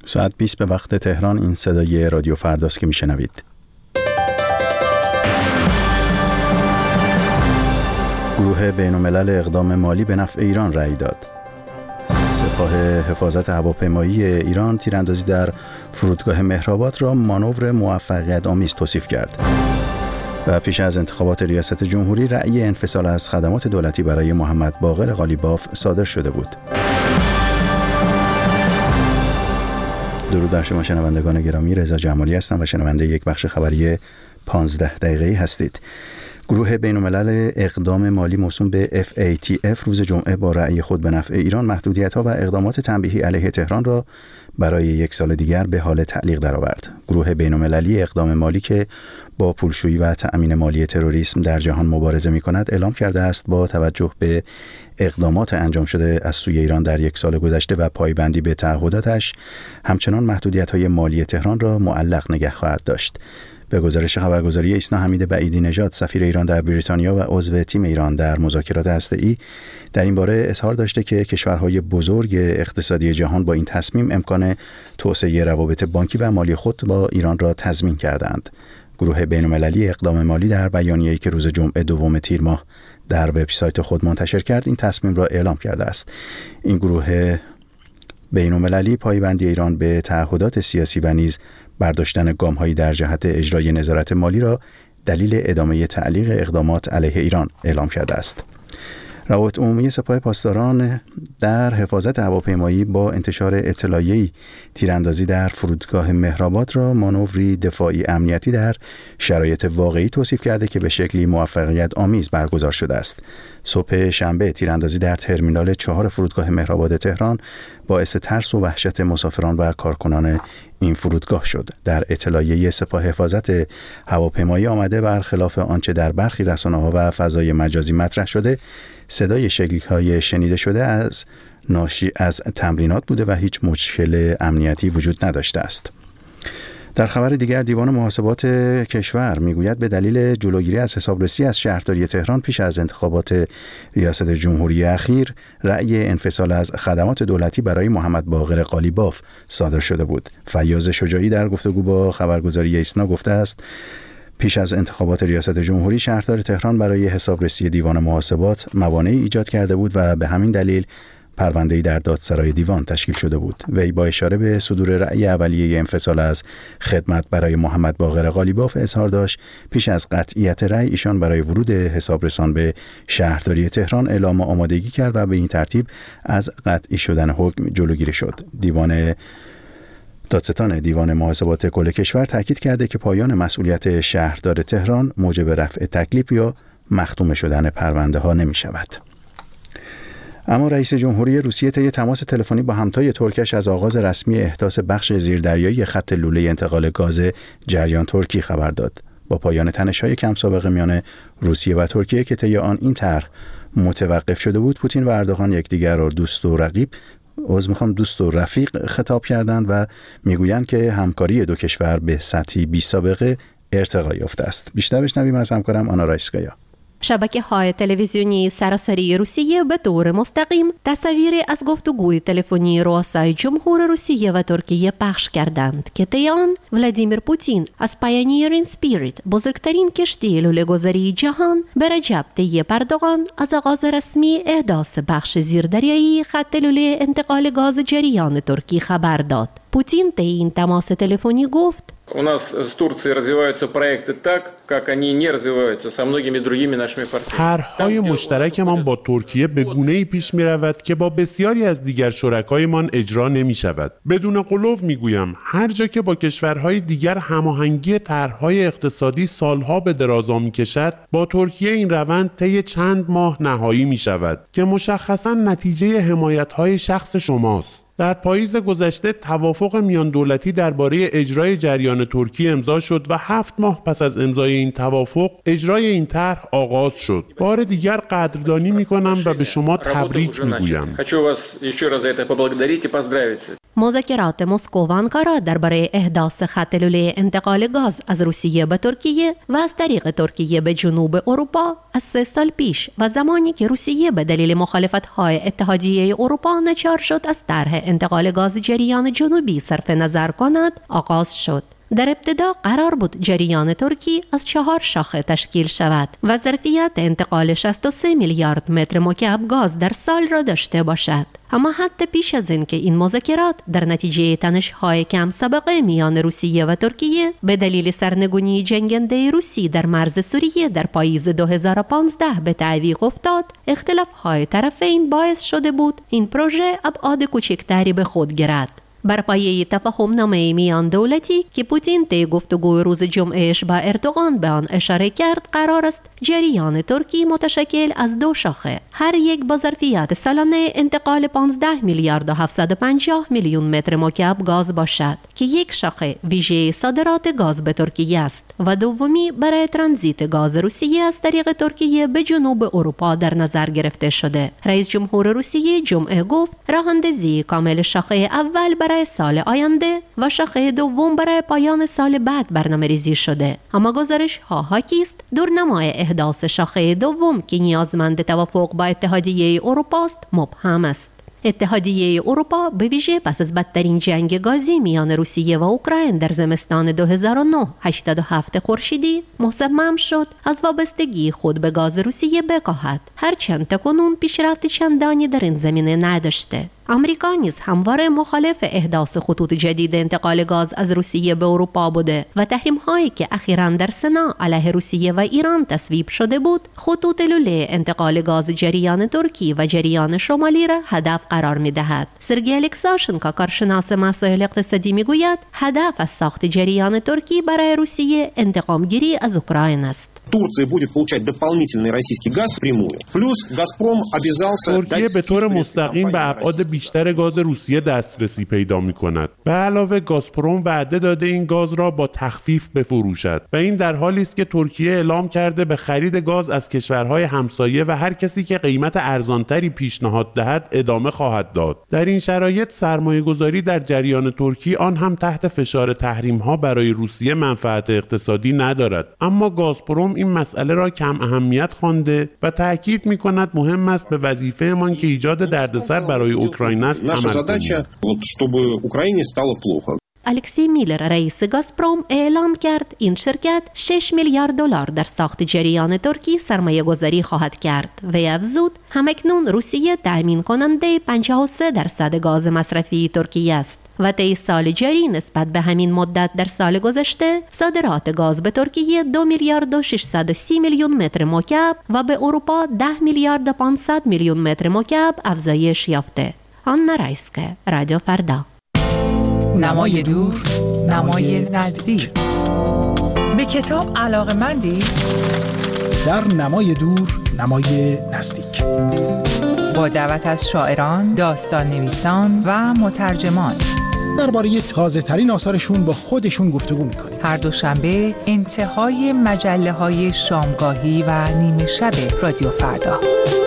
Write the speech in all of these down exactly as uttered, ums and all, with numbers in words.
ساعت بیست به وقت تهران. این صدای رادیو فرداست که میشنوید. گروه بین‌الملل اقدام مالی به نفع ایران رأی داد. سپاه حفاظت هواپیمایی ایران تیراندازی در فرودگاه مهرآباد را مانور موفقیت آمیز توصیف کرد. و پیش از انتخابات ریاست جمهوری رأی انفصال از خدمات دولتی برای محمد باقر قالیباف صادر شده بود. درود بر شما شنوندگان گرامی، رضا جمالی هستم و شنونده یک بخش خبری پانزده دقیقه‌ای هستید. گروه بین‌الملل اقدام مالی موسوم به اف ای تی اف روز جمعه با رأی خود به نفع ایران محدودیت‌ها و اقدامات تنبیهی علیه تهران را برای یک سال دیگر به حال تعلیق درآورد. گروه بین‌المللی اقدام مالی که با پولشویی و تأمین مالی تروریسم در جهان مبارزه می‌کند اعلام کرده است با توجه به اقدامات انجام شده از سوی ایران در یک سال گذشته و پایبندی به تعهداتش همچنان محدودیت‌های مالی تهران را معلق نگه خواهد داشت. به گزارش خبرگزاری ایسنا، حمید بعیدی نژاد سفیر ایران در بریتانیا و عضو تیم ایران در مذاکرات هسته‌ای در این باره اظهار داشته که کشورهای بزرگ اقتصادی جهان با این تصمیم امکان توسعه روابط بانکی و مالی خود با ایران را تضمین کردند. گروه بین‌المللی اقدام مالی در بیانیه‌ای که روز جمعه دوم تیر ماه در وبسایت خود منتشر کرد این تصمیم را اعلام کرده است. این گروه بین‌المللی پایبندی ایران به تعهدات سیاسی و نیز برداشتن گام‌هایی در جهت اجرای نظارت مالی را دلیل ادامه تعلیق اقدامات علیه ایران اعلام کرده است. روابط عمومی سپاه پاسداران در حفاظت هواپیمایی با انتشار اطلاعیه‌ای تیراندازی در فرودگاه مهرآباد را مانوری دفاعی امنیتی در شرایط واقعی توصیف کرده که به شکلی موفقیت آمیز برگزار شده است. صبح شنبه تیراندازی در ترمینال چهار فرودگاه مهرآباد تهران باعث ترس و وحشت مسافران و کارکنان این فرودگاه شد. در اطلاعیه سپاه حفاظت هواپیمایی آمده برخلاف آنچه در برخی رسانه‌ها و فضای مجازی مطرح شده، صدای شلیک‌های شنیده شده از ناشی از تمرینات بوده و هیچ مشکل امنیتی وجود نداشته است. در خبر دیگر، دیوان محاسبات کشور میگوید به دلیل جلوگیری از حسابرسی از شهرداری تهران پیش از انتخابات ریاست جمهوری اخیر رأی انفصال از خدمات دولتی برای محمد باقر قالیباف صادر شده بود. فیاض شجاعی در گفتگو با خبرگزاری ایسنا گفته است پیش از انتخابات ریاست جمهوری شهردار تهران برای حسابرسی دیوان محاسبات موانعی ایجاد کرده بود و به همین دلیل پرونده‌ای در دادسرای دیوان تشکیل شده بود. وی با اشاره به صدور رأی اولیه انفصال از خدمت برای محمد باقر قالیباف اظهار داشت پیش از قطعیت رأی ایشان برای ورود حسابرسان به شهرداری تهران اعلام آمادگی کرد و به این ترتیب از قطعی شدن حکم جلوگیری شد. دیوان دادستان دیوان محاسبات کل کشور تاکید کرده که پایان مسئولیت شهردار تهران موجب رفع تکلیف یا مختوم شدن پرونده ها نمی شود. اما رئیس جمهوری روسیه طی تماس تلفنی با همتای ترکش از آغاز رسمی احداث بخش زیردریایی خط لوله انتقال گاز جریان ترکی خبر داد. با پایان تنش‌های کم سابقه میان روسیه و ترکیه که طی آن این طرح متوقف شده بود، پوتین و اردوغان یکدیگر را دوست و رقیب عذر میخوام دوست و رفیق خطاب کردند و میگویند که همکاری دو کشور به سطحی بی سابقه ارتقا یافته است. بیشتر بشنویم از همکارم آنا رایسکایا. شبکه‌های تلویزیونی سراسری روسیه به طور مستقیم تصاویری از گفتگوی تلفنی رؤسای جمهور روسیه و ترکیه پخش کردند که طی آن ولادیمیر پوتین از پایونیرین اسپیریت، بزرگترین کشتی لوله‌گذاری جهان، به رجب طیب اردوغان از آغاز رسمی احداث بخش زیردریایی خط لوله انتقال گاز جریان ترکی خبر داد. پوتین طی این تماس تلفنی گفت: У нас с Турцией развиваются проекты так, как они не развиваются со многими другими нашими партнерами. طرح‌های مشترکمان با ترکیه به گونه‌ای پیش می‌رود که با بسیاری از دیگر شرکایمان اجرا نمی‌شود. بدون غلو می‌گویم هر جا که با کشورهای دیگر هماهنگی طرح‌های اقتصادی سالها به درازا می‌کشد، با ترکیه این روند طی چند ماه نهایی می‌شود که مشخصاً نتیجه حمایت‌های شخص شماست. در پاییز گذشته توافق میان دولتی درباره اجرای جریان ترکی امضا شد و هفت ماه پس از امضای این توافق اجرای این طرح آغاز شد. بار دیگر قدردانی میکنم و به شما تبریک میگویم. مذاکرات مسکو و آنکارا درباره احداث خط لوله انتقال گاز از روسیه به ترکیه و از طریق ترکیه به جنوب اروپا از سه سال پیش و زمانی که روسیه به دلیل مخالفت‌های اتحادیه اروپا ناچار شد از طرح انتقال گاز جریان جنوبی صرف نظر کند آغاز شد. در ابتدا قرار بود جریان ترکی از چهار شاخه تشکیل شود و ظرفیت انتقال شصت و سه میلیارد متر مکعب گاز در سال را داشته باشد. اما حتی پیش از اینکه این مذاکرات در نتیجه تنش‌های کم سابقه میان روسیه و ترکیه به دلیل سرنگونی جنگنده روسی در مرز سوریه در پاییز دو هزار و پانزده به تعویق افتاد، اختلاف‌های طرفین باعث شده بود این پروژه ابعاد کوچکتری به خود گیرد. بر پایه تفاهم نامه میان دولتی که پوتین طی گفتگوی روز جمعهش با اردوغان به آن اشاره کرد، قرار است جریان ترکی متشکل از دو شاخه هر یک با ظرفیت سالانه انتقال پانزده میلیارد و هفتصد و پنجاه میلیون متر مکعب گاز باشد که یک شاخه ویژه صادرات گاز به ترکیه است و دومی برای ترانزیت گاز روسیه از طریق ترکیه به جنوب اروپا در نظر گرفته شده. رئیس جمهور روسیه جمعه گفت راه‌اندازی کامل شاخه اول برای سال آینده و شاخه دوم برای پایان سال بعد برنامه‌ریزی شده. اما گزارش ها حاکی است دورنمای احداث شاخه دوم که نیازمند توافق با اتحادیه اروپا است مبهم است. اتحادیه اروپا به ویژه پس از بدترین جنگ گازی میان روسیه و اوکراین در زمستان دو هزار و نه هشتاد و هفت خورشیدی مصمم شد از وابستگی خود به گاز روسیه بکاهد، هرچند تاکنون پیشرفت چندانی در این زمینه نداشته. آمریکا نیز همواره مخالف احداث خطوط جدید انتقال گاز از روسیه به اروپا بوده و تحریم‌هایی که اخیراً در سنا علیه روسیه و ایران تصویب شده بود، خطوط لوله انتقال گاز جریان ترکی و جریان شمالی را هدف قرار می‌دهد. سرگئی الکساشنکو کارشناس مسائل اقتصادی می‌گوید هدف از ساخت جریان ترکی برای روسیه انتقام‌گیری از اوکراین است. Турция будет получать дополнительный российский газ впрямую. Плюс «Газпром» обязался... ترکیه به طور مستقیم به ابعاد بیشتر گاز روسیه دسترسی پیدا می‌کند. به علاوه گازپروم وعده داده این گاز را با تخفیف بفروشد و این در حالی است که ترکیه اعلام کرده به خرید گاز از کشورهای همسایه و هر کسی که قیمت ارزانتری پیشنهاد دهد ادامه خواهد داد. در این شرایط سرمایه‌گذاری در جریان ترکی آن هم تحت فشار تحریم‌ها برای روسیه منفعت اقتصادی ندارد. اما گازپروم این مسئله را کم اهمیت خوانده و تأکید می‌کند مهم است به وظیفه‌مان که ایجاد دردسر برای اوکراین است عمل کنیم. الکسی میلر رئیس گازپروم اعلام کرد این شرکت شش میلیارد دلار در ساخت جریان ترکی سرمایه گذاری خواهد کرد و افزود همکنون روسیه تأمین کننده پنجاه و سه درصد گاز مصرفی ترکیه است و طی سال جاری نسبت به همین مدت در سال گذشته صادرات گاز به ترکیه دو میلیارد و ششصد و سی میلیون متر مکعب و به اروپا ده میلیارد و پانصد میلیون متر مکعب افزایش یافته. آنا رایسکه، رادیو فردا. نمای دور، نمای نزدیک. به کتاب علاقه‌مندی؟ در نمای دور، نمای نزدیک. با دعوت از شاعران، داستان نویسان و مترجمان درباره تازه ترین آثارشون با خودشون گفتگو میکنیم. هر دوشنبه انتهای مجله های شامگاهی و نیمه شب رادیو فردا.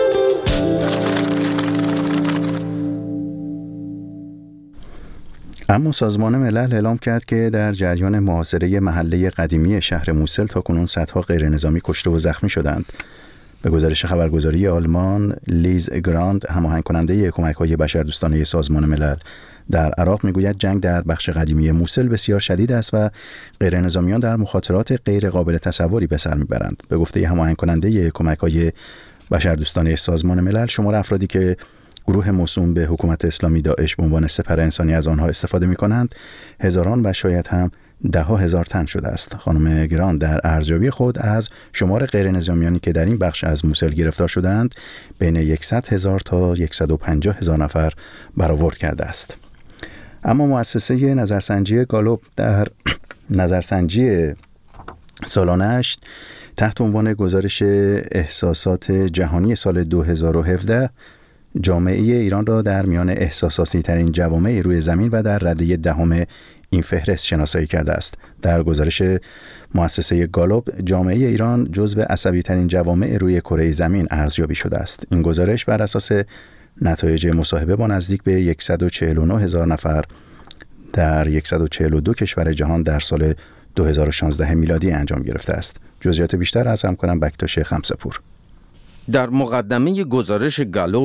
اما سازمان ملل اعلام کرد که در جریان محاصره محله قدیمی شهر موسل تاکنون صدها غیر نظامی کشته و زخمی شدند. به گزارش خبرگزاری آلمان، لیز گراند، هماهنگ کننده کمک‌های بشردوستانه سازمان ملل در عراق میگوید جنگ در بخش قدیمی موسل بسیار شدید است و غیر نظامیان در مخاطرات غیر قابل تصوری به سر میبرند. به گفته هماهنگ کننده کمک‌های بشردوستانه سازمان ملل، شمار افرادی که گروه موسوم به حکومت اسلامی داعش به عنوان سپر انسانی از آنها استفاده می‌کنند هزاران و شاید هم ده ها هزار تن شده است. خانم گران در ارزیابی خود از شمار غیر نظامیانی که در این بخش از موسل گرفتار شدند بین صد هزار تا صد و پنجاه هزار نفر برآورد کرده است. اما مؤسسه نظرسنجی گالوب در نظرسنجی سالانه‌اش تحت عنوان گزارش احساسات جهانی سال دو هزار و هفده جامعه ایران را در میان احساساتی ترین جوامع روی زمین و در رده دهم این فهرست شناسایی کرده است. در گزارش مؤسسه گالوب جامعه ایران جزو عصبی ترین جوامع روی کره زمین ارزیابی شده است. این گزارش بر اساس نتایج مصاحبه با نزدیک به صد و چهل و نه هزار نفر در صد و چهل و دو کشور جهان در سال دو هزار و شانزده میلادی انجام گرفته است. جزئیات بیشتر از هم کنم بکتاش خمسپور. در مقدمه گزارش گالوب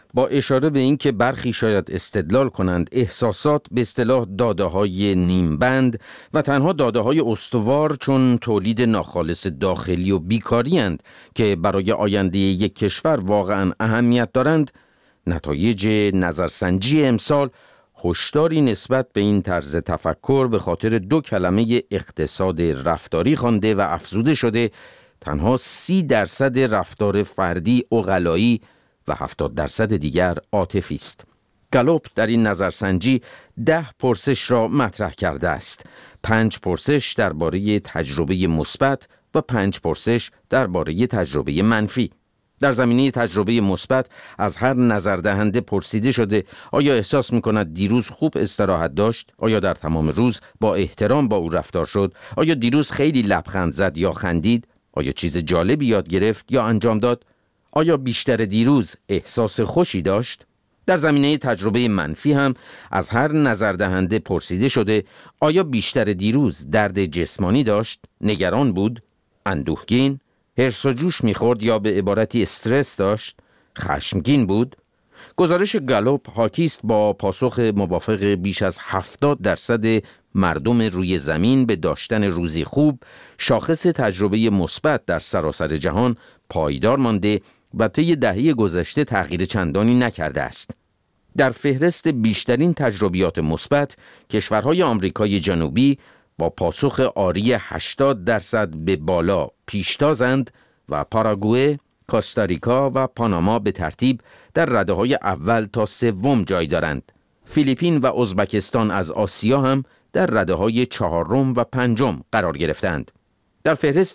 با اشاره به اینکه برخی شاید استدلال کنند احساسات به اصطلاح داده‌های نیمبند و تنها داده‌های استوار چون تولید ناخالص داخلی و بیکاری اند که برای آینده یک کشور واقعاً اهمیت دارند، نتایج نظرسنجی امسال هشداری نسبت به این طرز تفکر به خاطر دو کلمه اقتصاد رفتاری خوانده و افزوده شده تنها سی درصد رفتار فردی عقلایی و هفتاد درصد دیگر عاطفی است. گالوپ در این نظرسنجی ده پرسش را مطرح کرده است. پنج پرسش درباره تجربه مثبت و پنج پرسش درباره تجربه منفی. در زمینه تجربه مثبت از هر نظردهنده پرسیده شده آیا احساس می‌کند دیروز خوب استراحت داشت؟ آیا در تمام روز با احترام با او رفتار شد؟ آیا دیروز خیلی لبخند زد یا خندید؟ آیا چیز جالبی یاد گرفت یا انجام داد؟ آیا بیشتر دیروز احساس خوشی داشت؟ در زمینه تجربه منفی هم از هر نظردهنده پرسیده شده آیا بیشتر دیروز درد جسمانی داشت؟ نگران بود؟ اندوهگین؟ هرس و جوش می‌خورد یا به عبارتی استرس داشت؟ خشمگین بود؟ گزارش گالوپ حاکی است با پاسخ موافق بیش از هفتاد درصد مردم روی زمین به داشتن روزی خوب، شاخص تجربه مثبت در سراسر جهان پایدار مانده و طی دهه گذشته تغییر چندانی نکرده است. در فهرست بیشترین تجربیات مثبت، کشورهای آمریکای جنوبی با پاسخ آری هشتاد درصد به بالا پیشتازند و پاراگوئه، کاستاریکا و پاناما به ترتیب در رده‌های اول تا سوم جای دارند. فیلیپین و ازبکستان از آسیا هم در رده‌های چهارم و پنجم قرار گرفتند. در فهرست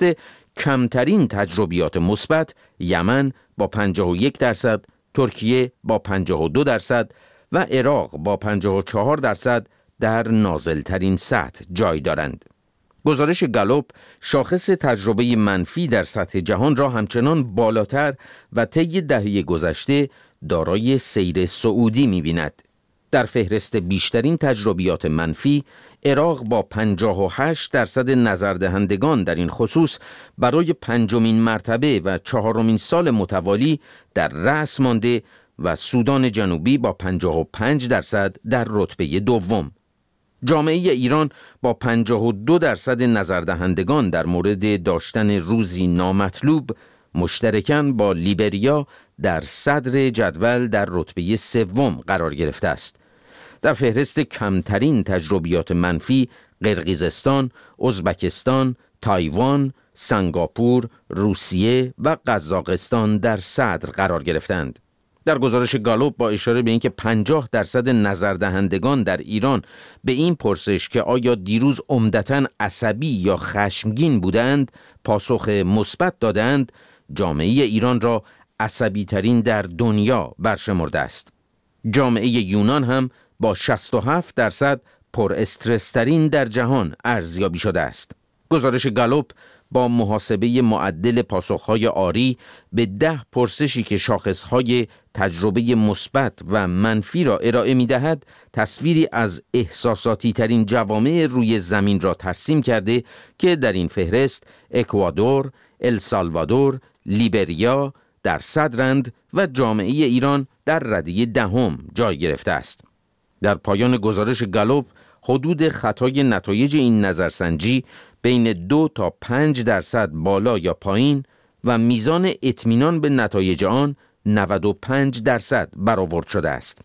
کمترین تجربیات مثبت، یمن با پنجاه و یک درصد، ترکیه با پنجاه و دو درصد و عراق با پنجاه و چهار درصد در نازلترین سطح جای دارند. گزارش گالوپ شاخص تجربه منفی در سطح جهان را همچنان بالاتر و طی دهه گذشته دارای سیر صعودی می‌بیند. در فهرست بیشترین تجربیات منفی، عراق با پنجاه و هشت درصد نظردهندگان در این خصوص برای پنجمین مرتبه و چهارمین سال متوالی در رأس مانده و سودان جنوبی با پنجاه و پنج درصد در رتبه دوم. جامعه ایران با پنجاه و دو درصد نظردهندگان در مورد داشتن روزی نامطلوب مشترکاً با لیبریا در صدر جدول در رتبه سوم قرار گرفته است. در فهرست کمترین تجربیات منفی، قرقیزستان، ازبکستان، تایوان، سنگاپور، روسیه و قزاقستان در صدر قرار گرفتند. در گزارش گالوپ با اشاره به اینکه پنجاه درصد نظردهندگان در ایران به این پرسش که آیا دیروز عمدتاً عصبی یا خشمگین بودند پاسخ مثبت دادند، جامعه ایران را عصبی ترین در دنیا برشمرده است. جامعه یونان هم با شصت و هفت درصد پر استرس ترین در جهان ارزیابی شده است. گزارش گالوپ با محاسبه معدل پاسخهای آری به ده پرسشی که شاخصهای تجربه مثبت و منفی را ارائه می‌دهد، تصویری از احساساتی ترین جوامع روی زمین را ترسیم کرده که در این فهرست اکوادور، السالوادور، لیبریا در صدرند و جامعه ایران در رده دهم جای گرفته است. در پایان گزارش گالوپ حدود خطای نتایج این نظرسنجی بین دو تا پنج درصد بالا یا پایین و میزان اطمینان به نتایج آن نود و پنج درصد برآورد شده است.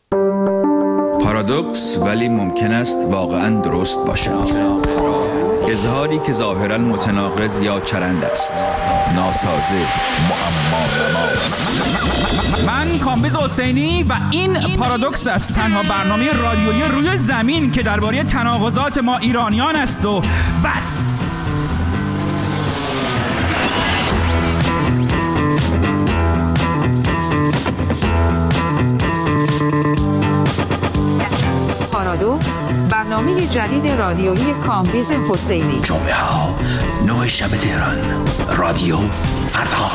پارادوکس ولی ممکن است واقعاً درست باشد. اظهاری که ظاهراً متناقض یا چرند است. ناسازه، معما نما. من کامبیز حسینی و این پارادوکس است، تنها برنامه رادیویی روی زمین که درباره تناقضات ما ایرانیان است و بس. پارادوکس، برنامه جدید رادیویی کامبیز حسینی. جمعه ها نه شب تهران، رادیو فردا.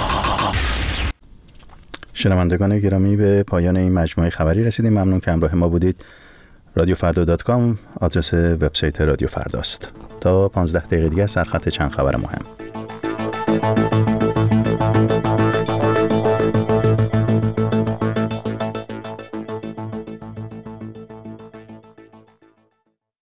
شنوندگان گرامی، به پایان این مجموعه خبری رسیدیم. ممنون که همراه ما بودید. رادیو فردا دات کام آدرس وبسایت رادیو فرداست. تا پانزده دقیقه دیگه سرخط چند خبر مهم.